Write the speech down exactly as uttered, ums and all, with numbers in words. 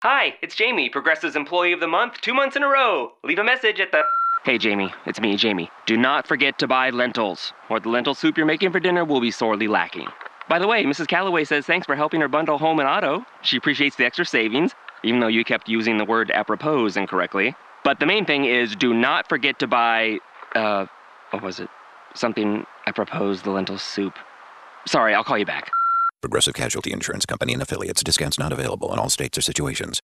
Hi, it's Jamie, Progressive's Employee of the Month, two months in a row. Leave a message at the... Hey, Jamie. It's me, Jamie. Do not forget to buy lentils, or the lentil soup you're making for dinner will be sorely lacking. By the way, Missus Calloway says thanks for helping her bundle home and auto. She appreciates the extra savings, even though you kept using the word apropos incorrectly. But the main thing is do not forget to buy, uh, what was it? Something apropos the lentil soup. Sorry, I'll call you back. Progressive Casualty Insurance Company and affiliates. Discounts not available in all states or situations.